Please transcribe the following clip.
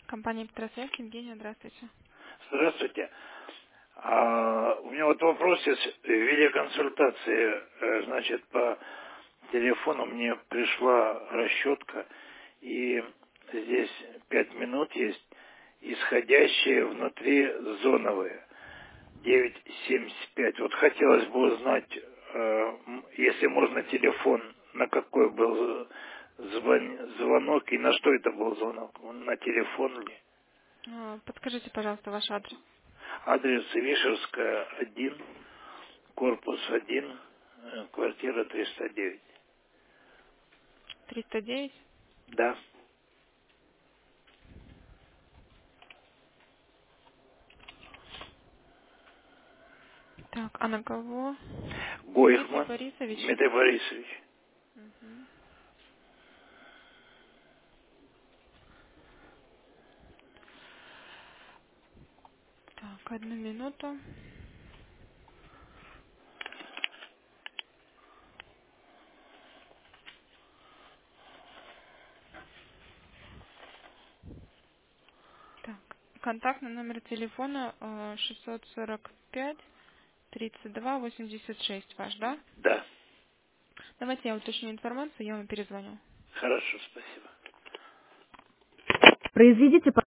Компания Петросвязь, Евгения, здравствуйте. Здравствуйте. У меня вот вопрос есть в виде консультации. Значит, по телефону мне пришла расчетка, и здесь 5 минут есть, исходящие внутри зоновые, 9,75. Вот хотелось бы узнать, если можно, телефон, на какой был звонок и на что это был звонок, на телефон ли? Подскажите, пожалуйста, ваш адрес. Адрес Вишерская, 1, корпус 1, квартира 309. 309. Да. Так, а на кого? Дмитрий Гойхман Борисович? Дмитрий Борисович. Мгм. Так, одну минуту. Так, контактный номер телефона 645 32 86 ваш, да? Да. Давайте я уточню информацию, я вам перезвоню. Хорошо, спасибо. Произведите